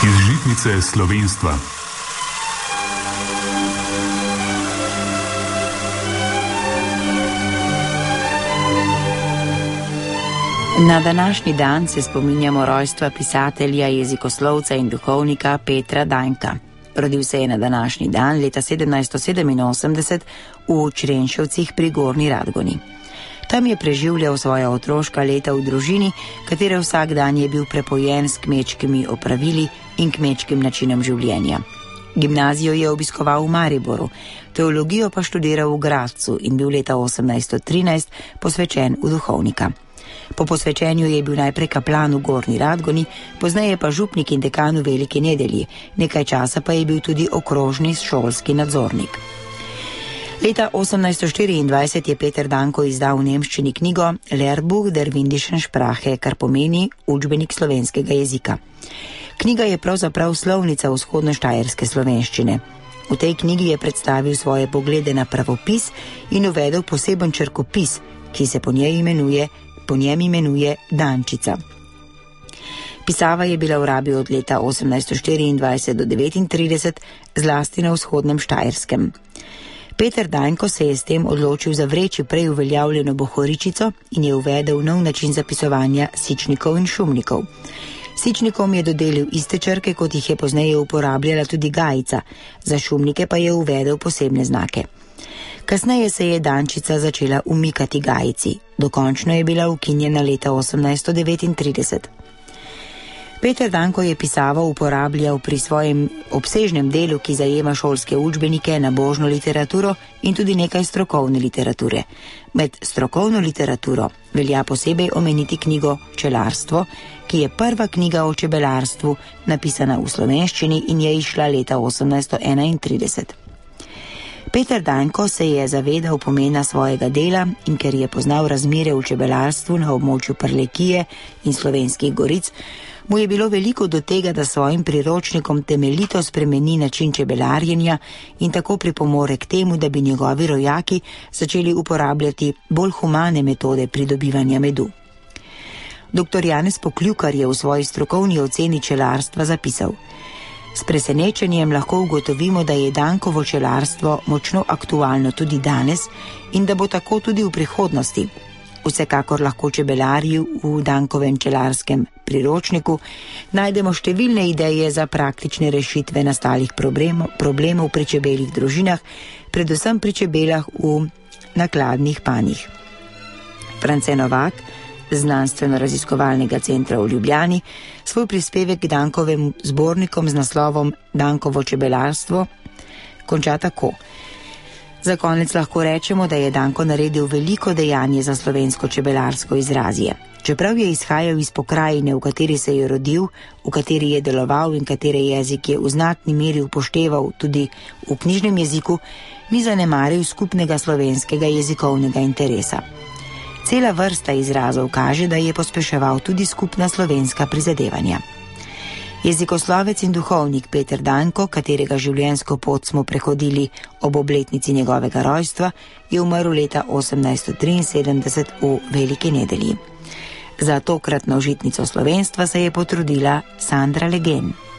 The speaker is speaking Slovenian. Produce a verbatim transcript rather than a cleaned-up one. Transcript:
Iz žitnice slovenstva. Na današnji dan se spominjamo rojstva pisatelja, jezikoslovca in duhovnika Petra Danka. Rodil se je na današnji dan leta sedemnajststo sedeminosemdeset v Črenšovcih pri Gornji Radgoni. Tam je preživljal svoja otroška leta v družini, katere vsak dan je bil prepojen s kmečkimi opravili in kmečkim načinom življenja. Gimnazijo je obiskoval v Mariboru, teologijo pa študiral v Gradcu in bil leta osemnajststo trinajst posvečen v duhovnika. Po posvečenju je bil najprej kaplan v Gornji Radgoni, pozneje pa župnik in dekan v Veliki Nedelji, nekaj časa pa je bil tudi okrožni šolski nadzornik. Leta osemnajststo štiriindvajset je Peter Danko izdal v nemščini knjigo Lehrbuch der Windischen Sprache, kar pomeni učbenik slovenskega jezika. Knjiga je pravzaprav slovnica vzhodnoštajerske slovenščine. V tej knjigi je predstavil svoje poglede na pravopis in uvedel poseben črkopis, ki se po njej imenuje po njem imenuje Dančica. Pisava je bila v rabi od leta osemnajststo štiriindvajset do devetintrideset, zlasti na vzhodnem Štajerskem. Peter Danko se je s tem odločil zavreči prej uveljavljeno bohoričico in je uvedel nov način zapisovanja sičnikov in šumnikov. Sičnikom je dodelil iste črke, kot jih je pozneje uporabljala tudi Gajica, za šumnike pa je uvedel posebne znake. Kasneje se je Dančica začela umikati Gajici, dokončno je bila ukinjena leta osemnajststo devetintrideset. Peter Danko je pisavo uporabljal pri svojem obsežnem delu, ki zajema šolske učbenike, nabožno literaturo in tudi nekaj strokovne literature. Med strokovno literaturo velja posebej omeniti knjigo Čelarstvo, ki je prva knjiga o čebelarstvu, napisana v slovenščini in je izšla leta osemnajststo enaintrideset. Peter Danko se je zavedal pomena svojega dela in ker je poznal razmere v čebelarstvu na območju Prlekije in Slovenskih goric, mu je bilo veliko do tega, da svojim priročnikom temeljito spremeni način čebelarjenja in tako pripomore k temu, da bi njegovi rojaki začeli uporabljati bolj humane metode pridobivanja medu. Doktor Janez Poklukar je v svoji strokovni oceni čelarstva zapisal: S presenečenjem lahko ugotovimo, da je Dankovo čelarstvo močno aktualno tudi danes in da bo tako tudi v prihodnosti. Vsekakor lahko čebelarji v Dankovem čelarskem priročniku najdemo številne ideje za praktične rešitve nastalih problemov, problemov pri čebeljih družinah, predvsem pri čebelah v nakladnih panjih. France Novak, Znanstveno-raziskovalnega centra v Ljubljani, svoj prispevek k Dankovem zbornikom z naslovom Dankovo čebelarstvo konča tako: Za konec lahko rečemo, da je Danko naredil veliko dejanje za slovensko čebelarsko izrazje. Čeprav je izhajal iz pokrajine, v kateri se je rodil, v kateri je deloval in katere jezik je v znatni meri upošteval tudi v knjižnem jeziku, ni zanemaril skupnega slovenskega jezikovnega interesa. Cela vrsta izrazov kaže, da je pospeševal tudi skupna slovenska prizadevanja. Jezikoslovec in duhovnik Peter Danko, katerega življenjsko pot smo prehodili ob obletnici njegovega rojstva, je umrl leta osemnajststo triinsedemdeset v Veliki Nedelji. Za tokratno žitnico slovenstva se je potrudila Sandra Legen.